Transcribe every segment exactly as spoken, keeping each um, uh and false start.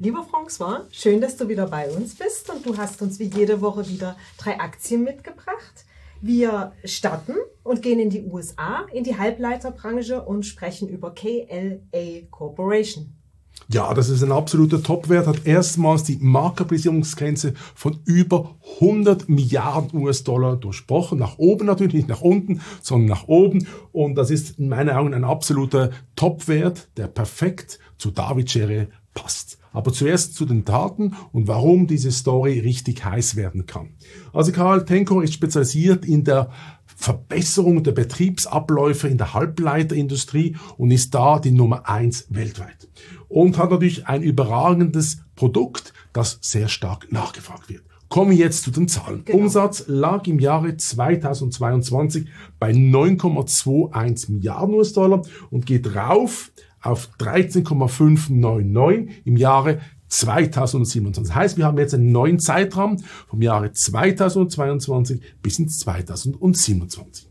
Lieber François, schön, dass du wieder bei uns bist und du hast uns wie jede Woche wieder drei Aktien mitgebracht. Wir starten und gehen in die U S A, in die Halbleiterbranche und sprechen über K L A Corporation. Ja, das ist ein absoluter Topwert, hat erstmals die Marktkapitalisierungsgrenze von über hundert Milliarden U S-Dollar durchbrochen. Nach oben natürlich, nicht nach unten, sondern nach oben. Und das ist in meinen Augen ein absoluter Topwert, der perfekt zu David Schere passt. Aber zuerst zu den Daten und warum diese Story richtig heiß werden kann. Also Carl Tenco ist spezialisiert in der Verbesserung der Betriebsabläufe in der Halbleiterindustrie und ist da die Nummer eins weltweit. Und hat natürlich ein überragendes Produkt, das sehr stark nachgefragt wird. Kommen wir jetzt zu den Zahlen. Genau. Umsatz lag im Jahre zweitausendzweiundzwanzig bei neun Komma einundzwanzig Milliarden U S-Dollar und geht rauf auf dreizehn Komma fünfhundertneunundneunzig im Jahre zweitausendsiebenundzwanzig. Das heißt, wir haben jetzt einen neuen Zeitraum vom Jahre zweitausendzweiundzwanzig bis ins zweitausendsiebenundzwanzig.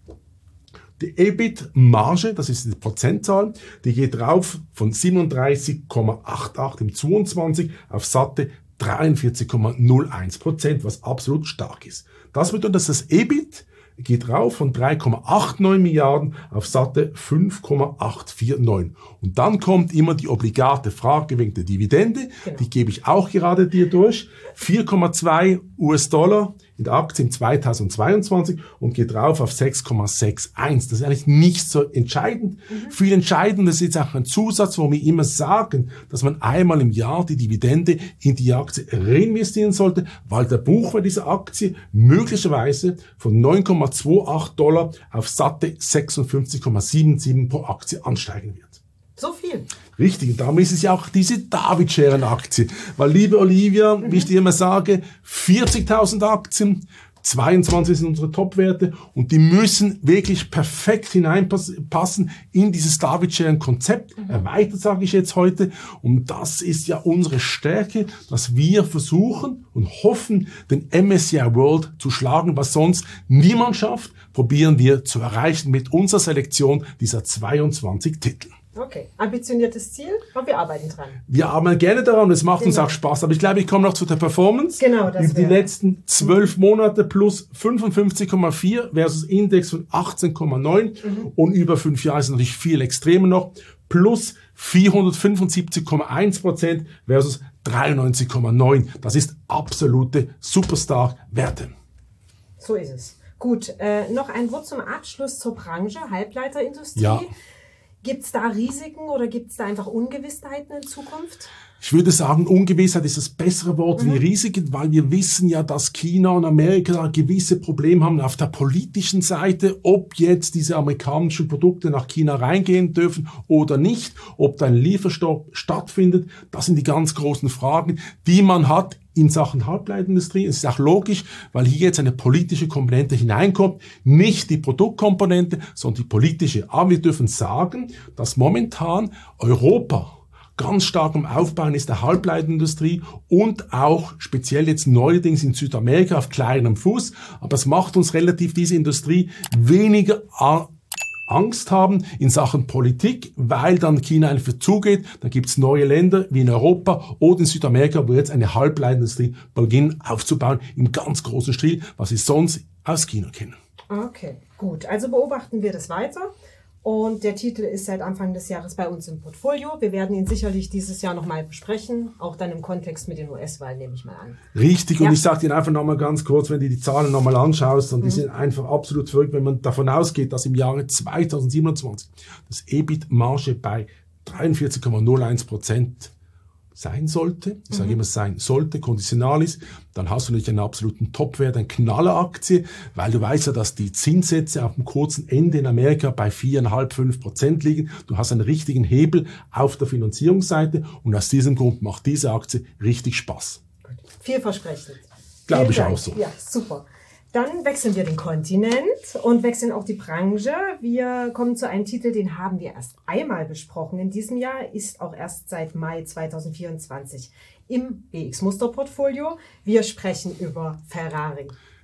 Die E B I T-Marge, das ist die Prozentzahl, die geht rauf von siebenunddreißig Komma achtundachtzig im zweiundzwanzig auf satte dreiundvierzig Komma null eins Prozent, was absolut stark ist. Das bedeutet, dass das E B I T geht rauf von drei Komma neunundachtzig Milliarden auf satte fünf Komma achthundertneunundvierzig. Und dann kommt immer die obligate Frage wegen der Dividende, genau. Die gebe ich auch gerade dir durch. vier Komma zwei U S-Dollar in der Aktie im zweitausendzweiundzwanzig und geht rauf auf sechs Komma einundsechzig. Das ist eigentlich nicht so entscheidend. Mhm. Viel entscheidend, das ist auch ein Zusatz, wo wir immer sagen, dass man einmal im Jahr die Dividende in die Aktie reinvestieren sollte, weil der Buchwert dieser Aktie möglicherweise von neun Komma achtundzwanzig Dollar auf satte sechsundfünfzig Komma siebenundsiebzig pro Aktie ansteigen wird. So viel. Richtig, und darum ist es ja auch diese David Scheren-Aktie. Weil, liebe Olivia, mhm. wie ich dir immer sage, vierzigtausend Aktien, zweiundzwanzig sind unsere Topwerte und die müssen wirklich perfekt hineinpassen in dieses David Scheren-Konzept. Mhm. Erweitert, sage ich jetzt heute. Und das ist ja unsere Stärke, dass wir versuchen und hoffen, den M S C I World zu schlagen, was sonst niemand schafft, probieren wir zu erreichen mit unserer Selektion dieser zweiundzwanzig Titel. Okay, ambitioniertes Ziel, aber wir arbeiten dran. Wir arbeiten gerne daran, es macht genau. uns auch Spaß. Aber ich glaube, ich komme noch zu der Performance. Genau, das Über die letzten zwölf Monate plus fünfundfünfzig Komma vier versus Index von achtzehn Komma neun. Mhm. Und über fünf Jahre ist natürlich viel extremer noch. Plus vierhundertfünfundsiebzig Komma eins Prozent versus dreiundneunzig Komma neun. Das ist absolute Superstar-Werte. So ist es. Gut, äh, noch ein Wort zum Abschluss zur Branche, Halbleiterindustrie. Ja. Gibt es da Risiken oder gibt es da einfach Ungewissheiten in Zukunft? Ich würde sagen, Ungewissheit ist das bessere Wort mhm. wie Risiken, weil wir wissen ja, dass China und Amerika gewisse Probleme haben auf der politischen Seite, ob jetzt diese amerikanischen Produkte nach China reingehen dürfen oder nicht, ob da ein Lieferstopp stattfindet. Das sind die ganz großen Fragen, die man hat in Sachen Halbleiterindustrie. Es ist auch logisch, weil hier jetzt eine politische Komponente hineinkommt, nicht die Produktkomponente, sondern die politische. Aber wir dürfen sagen, dass momentan Europa ganz stark am Aufbauen ist der Halbleiterindustrie und auch speziell jetzt neuerdings in Südamerika auf kleinem Fuß. Aber es macht uns relativ diese Industrie weniger Angst haben in Sachen Politik, weil dann China einfach zugeht. Da gibt es neue Länder wie in Europa oder in Südamerika, wo jetzt eine Halbleiterindustrie beginnen aufzubauen im ganz großen Stil, was wir sonst aus China kennen. Okay, gut. Also beobachten wir das weiter. Und der Titel ist seit Anfang des Jahres bei uns im Portfolio. Wir werden ihn sicherlich dieses Jahr nochmal besprechen, auch dann im Kontext mit den U S-Wahlen, nehme ich mal an. Richtig, und ja. ich sage dir einfach nochmal ganz kurz, wenn du die Zahlen nochmal anschaust, und mhm. die sind einfach absolut verrückt, wenn man davon ausgeht, dass im Jahre zweitausendsiebenundzwanzig das E B I T-Marge bei dreiundvierzig Komma null eins Prozent sein sollte, ich sage mhm. immer sein sollte, konditional ist, dann hast du natürlich einen absoluten Topwert, eine Knalleraktie, weil du weißt ja, dass die Zinssätze auf dem kurzen Ende in Amerika bei vier Komma fünf, fünf Prozent liegen. Du hast einen richtigen Hebel auf der Finanzierungsseite und aus diesem Grund macht diese Aktie richtig Spaß. Vielversprechend. Glaube ich auch so. Ja, super. Dann wechseln wir den Kontinent und wechseln auch die Branche. Wir kommen zu einem Titel, den haben wir erst einmal besprochen in diesem Jahr, ist auch erst seit Mai zweitausendvierundzwanzig im B X-Muster-Portfolio. Wir sprechen über Ferrari.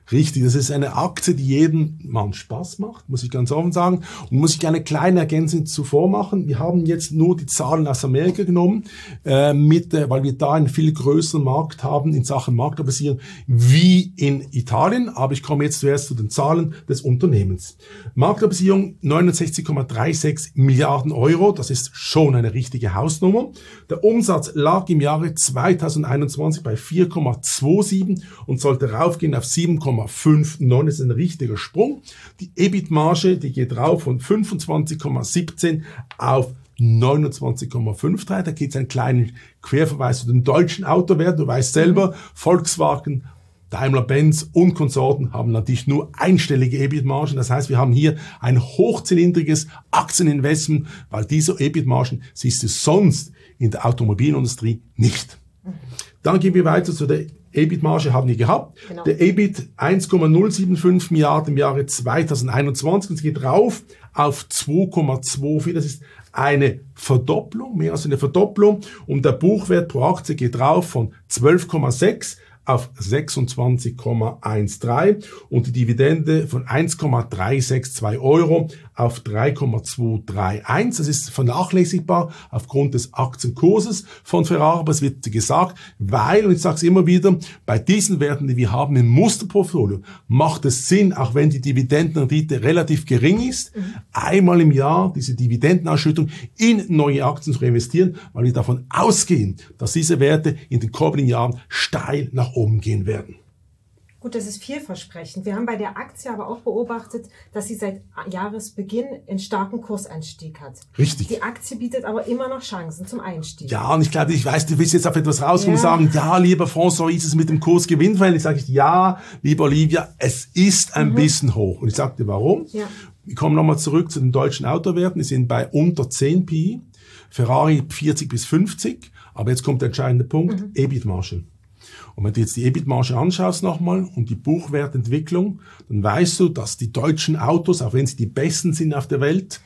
Richtig, das ist eine Aktie, die jedem Mann Spaß macht, muss ich ganz offen sagen. Und muss ich eine kleine Ergänzung zuvor machen. Wir haben jetzt nur die Zahlen aus Amerika genommen, äh, mit, äh, weil wir da einen viel größeren Markt haben in Sachen Marktkapitalisierung wie in Italien. Aber ich komme jetzt zuerst zu den Zahlen des Unternehmens. Marktkapitalisierung neunundsechzig Komma sechsunddreißig Milliarden Euro, das ist schon eine richtige Hausnummer. Der Umsatz lag im Jahre zweitausendeinundzwanzig bei vier Komma siebenundzwanzig und sollte raufgehen auf sieben Komma neunundfünfzig, das ist ein richtiger Sprung. Die E B I T-Marge, die geht rauf von fünfundzwanzig Komma siebzehn auf neunundzwanzig Komma dreiundfünfzig. Da gibt es einen kleinen Querverweis zu den deutschen Autowerten. Du weißt selber, Volkswagen, Daimler-Benz und Konsorten haben natürlich nur einstellige E B I T-Margen. Das heißt, wir haben hier ein hochzylindriges Aktieninvestment, weil diese E B I T-Margen siehst du sonst in der Automobilindustrie nicht. Dann gehen wir weiter zu der E B I T-Marge haben wir gehabt. Genau. Der E B I T eins Komma null fünfundsiebzig Milliarden im Jahre zweitausendeinundzwanzig. Es geht rauf auf zwei Komma vierundzwanzig. Das ist eine Verdopplung, mehr als eine Verdopplung. Und der Buchwert pro Aktie geht rauf von zwölf Komma sechs auf sechsundzwanzig Komma dreizehn und die Dividende von eins Komma dreihundertzweiundsechzig Euro auf drei Komma zweihundereinunddreißig. Das ist vernachlässigbar aufgrund des Aktienkurses von Ferrari, aber es wird gesagt, weil, und ich sage es immer wieder, bei diesen Werten, die wir haben im Musterportfolio, macht es Sinn, auch wenn die Dividendenrendite relativ gering ist, mhm. einmal im Jahr diese Dividendenausschüttung in neue Aktien zu investieren, weil wir davon ausgehen, dass diese Werte in den kommenden Jahren steil nach oben gehen werden. Gut, das ist vielversprechend. Wir haben bei der Aktie aber auch beobachtet, dass sie seit Jahresbeginn einen starken Kursanstieg hat. Richtig. Die Aktie bietet aber immer noch Chancen zum Einstieg. Ja, und ich glaube, ich weiß, du willst jetzt auf etwas rauskommen und sagen, ja, lieber François, ist es mit dem Kurs Gewinnfall? Ich sage, ja, lieber Olivia, es ist ein mhm. bisschen hoch. Und ich sagte, warum? Ja. Wir kommen nochmal zurück zu den deutschen Autowerten. Die sind bei unter zehn P I. Ferrari vierzig bis fünfzig. Aber jetzt kommt der entscheidende Punkt, mhm. E B I T-Marge. Und wenn du jetzt die E B I T-Marge anschaust nochmal und die Buchwertentwicklung, dann weißt du, dass die deutschen Autos, auch wenn sie die besten sind auf der Welt,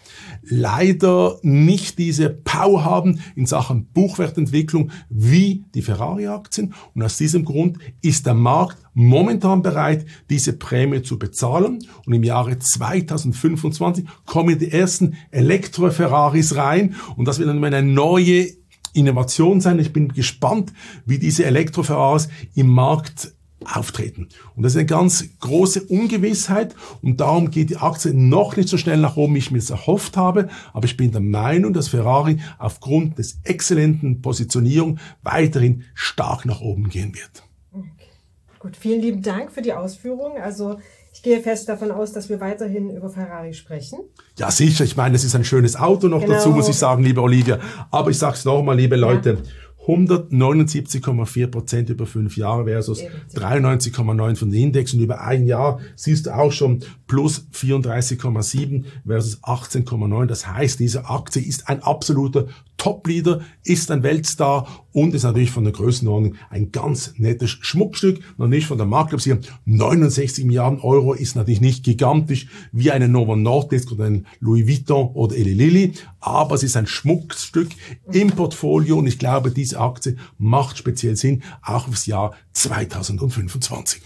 leider nicht diese Power haben in Sachen Buchwertentwicklung wie die Ferrari-Aktien. Und aus diesem Grund ist der Markt momentan bereit, diese Prämie zu bezahlen. Und im Jahre zweitausendfünfundzwanzig kommen die ersten Elektro-Ferraris rein. Und das wird dann eine neue Innovation sein. Ich bin gespannt, wie diese Elektro-Ferraris im Markt auftreten. Und das ist eine ganz große Ungewissheit und darum geht die Aktie noch nicht so schnell nach oben, wie ich mir es erhofft habe. Aber ich bin der Meinung, dass Ferrari aufgrund des exzellenten Positionierung weiterhin stark nach oben gehen wird. Okay. Gut, vielen lieben Dank für die Ausführung. Also ich gehe fest davon aus, dass wir weiterhin über Ferrari sprechen. Ja, sicher. Ich meine, es ist ein schönes Auto noch genau. dazu, muss ich sagen, liebe Olivia. Aber ich sage es nochmal, liebe Leute, ja. hundertneunundsiebzig Komma vier Prozent über fünf Jahre versus dreiundneunzig Komma neun von den Index. Und über ein Jahr siehst du auch schon plus vierunddreißig Komma sieben versus achtzehn Komma neun. Das heißt, diese Aktie ist ein absoluter Top-Leader, ist ein Weltstar und ist natürlich von der Größenordnung ein ganz nettes Schmuckstück. Noch nicht von der Marktkapitalisierung. neunundsechzig Milliarden Euro ist natürlich nicht gigantisch wie eine Novo Nordisk oder ein Louis Vuitton oder Eli Lilly, aber es ist ein Schmuckstück im Portfolio und ich glaube, diese Aktie macht speziell Sinn, auch fürs Jahr zweitausendfünfundzwanzig.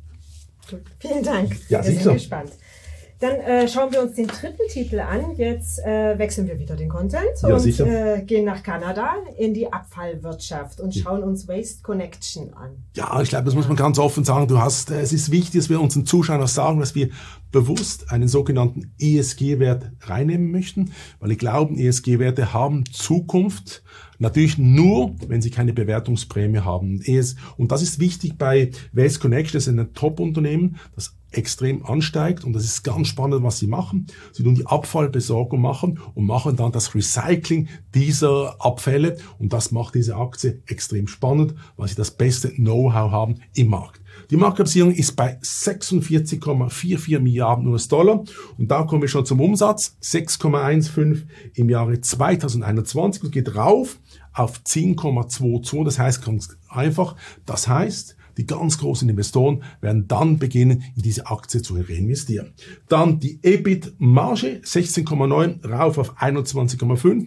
Gut, vielen Dank. Ja, wir sicher. sind gespannt. Dann äh, schauen wir uns den dritten Titel an. Jetzt äh, wechseln wir wieder den Content ja, und äh, gehen nach Kanada in die Abfallwirtschaft und schauen uns Waste Connection an. Ja, ich glaube, das muss man ganz offen sagen. Du hast, äh, es ist wichtig, dass wir unseren Zuschauern sagen, dass wir bewusst einen sogenannten E S G-Wert reinnehmen möchten, weil wir glauben, E S G-Werte haben Zukunft. Natürlich nur, wenn sie keine Bewertungsprämie haben. Und das ist wichtig bei Waste Connection. Das ist ein Top-Unternehmen, das extrem ansteigt. Und das ist ganz spannend, was sie machen. Sie tun die Abfallbesorgung machen und machen dann das Recycling dieser Abfälle. Und das macht diese Aktie extrem spannend, weil sie das beste Know-how haben im Markt. Die Marktkapitalisierung ist bei sechsundvierzig Komma vierundvierzig Milliarden U S Dollar. Und da kommen wir schon zum Umsatz. sechs Komma fünfzehn im Jahre zweitausendeinundzwanzig und geht rauf auf zehn Komma zweiundzwanzig. Das heißt ganz einfach, das heißt, die ganz großen Investoren werden dann beginnen, in diese Aktie zu reinvestieren. Dann die E B I T-Marge, sechzehn Komma neun, rauf auf einundzwanzig Komma fünf.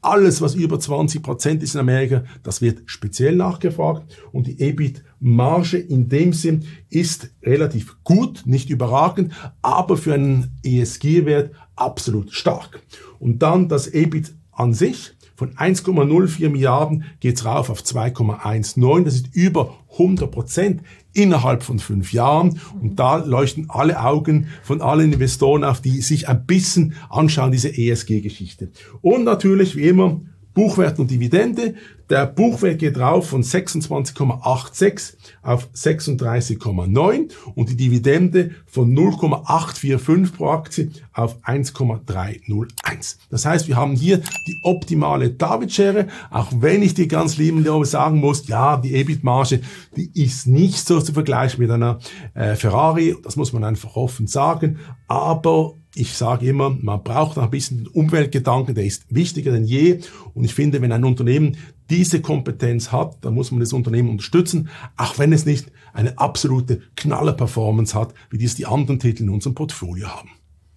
alles, was über zwanzig Prozent ist in Amerika, das wird speziell nachgefragt. Und die E B I T-Marge in dem Sinn ist relativ gut, nicht überragend, aber für einen E S G-Wert absolut stark. Und dann das E B I T an sich. Von eins Komma null vier Milliarden geht's rauf auf zwei Komma neunzehn. Das ist über hundert Prozent innerhalb von fünf Jahren. Und da leuchten alle Augen von allen Investoren auf, die sich ein bisschen anschauen, diese E S G-Geschichte. Und natürlich, wie immer, Buchwert und Dividende. Der Buchwert geht rauf von sechsundzwanzig Komma sechsundachtzig auf sechsunddreißig Komma neun und die Dividende von null Komma acht vier fünf pro Aktie auf eins Komma drei null eins. Das heißt, wir haben hier die optimale David-Schere, auch wenn ich dir ganz lieben sagen muss, ja, die E B I T-Marge, die ist nicht so zu vergleichen mit einer äh, Ferrari, das muss man einfach offen sagen, aber ich sage immer, man braucht noch ein bisschen Umweltgedanken, der ist wichtiger denn je. Und ich finde, wenn ein Unternehmen diese Kompetenz hat, dann muss man das Unternehmen unterstützen, auch wenn es nicht eine absolute Knaller-Performance hat, wie dies die anderen Titel in unserem Portfolio haben.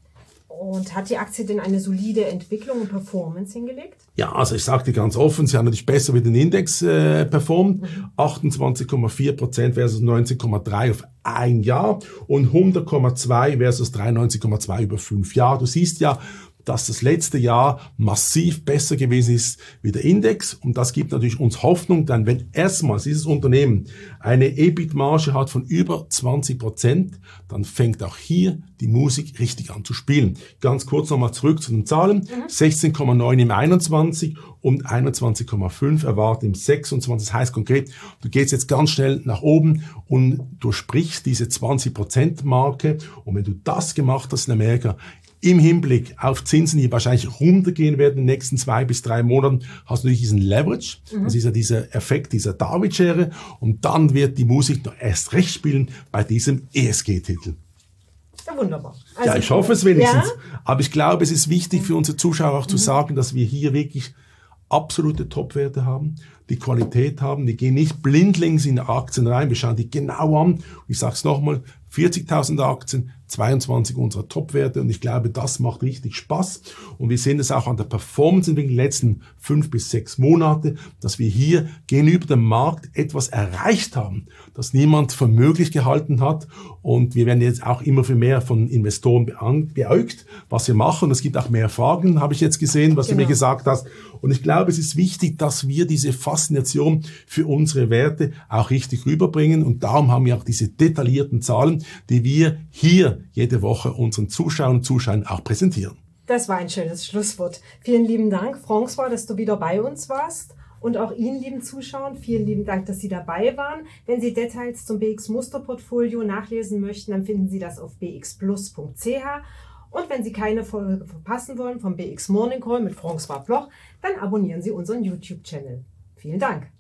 Und hat die Aktie denn eine solide Entwicklung und Performance hingelegt? Ja, also ich sage dir ganz offen, sie hat natürlich besser wie den Index äh, performt. Mhm. achtundzwanzig Komma vier Prozent versus neunzehn Komma drei auf ein Jahr und hundert Komma zwei versus dreiundneunzig Komma zwei über fünf Jahre. Du siehst ja, dass das letzte Jahr massiv besser gewesen ist wie der Index. Und das gibt natürlich uns Hoffnung, denn wenn erstmals dieses Unternehmen eine E B I T-Marge hat von über zwanzig Prozent, dann fängt auch hier die Musik richtig an zu spielen. Ganz kurz nochmal zurück zu den Zahlen. Mhm. sechzehn Komma neun im einundzwanzig und einundzwanzig Komma fünf erwartet im sechsundzwanzig. Das heißt konkret, du gehst jetzt ganz schnell nach oben und durchsprichst diese zwanzig Prozent Marke. Und wenn du das gemacht hast in Amerika, im Hinblick auf Zinsen, die wahrscheinlich runtergehen werden in den nächsten zwei bis drei Monaten, hast du natürlich diesen Leverage. Mhm. Das ist ja dieser Effekt dieser David-Schere. Und dann wird die Musik noch erst recht spielen bei diesem E S G-Titel. Ja, wunderbar. Also, ja, ich hoffe es wenigstens. Ja? Aber ich glaube, es ist wichtig für unsere Zuschauer auch mhm. zu sagen, dass wir hier wirklich absolute Top-Werte haben, die Qualität haben, die gehen nicht blindlings in Aktien rein, wir schauen die genau an. Ich sage es nochmal, vierzigtausend Aktien, zweiundzwanzig unserer Top-Werte und ich glaube, das macht richtig Spaß und wir sehen es auch an der Performance in den letzten fünf bis sechs Monate, dass wir hier gegenüber dem Markt etwas erreicht haben, das niemand für möglich gehalten hat und wir werden jetzt auch immer für mehr von Investoren beäugt, was wir machen. Es gibt auch mehr Fragen, habe ich jetzt gesehen, was genau. du mir gesagt hast und ich glaube, es ist wichtig, dass wir diese Faszination für unsere Werte auch richtig rüberbringen und darum haben wir auch diese detaillierten Zahlen, die wir hier jede Woche unseren Zuschauern und Zuschauern auch präsentieren. Das war ein schönes Schlusswort. Vielen lieben Dank, François, dass du wieder bei uns warst. Und auch Ihnen, lieben Zuschauern, vielen lieben Dank, dass Sie dabei waren. Wenn Sie Details zum B X Musterportfolio nachlesen möchten, dann finden Sie das auf b x plus punkt c h. Und wenn Sie keine Folge verpassen wollen vom B X Morning Call mit François Bloch, dann abonnieren Sie unseren YouTube-Channel. Vielen Dank.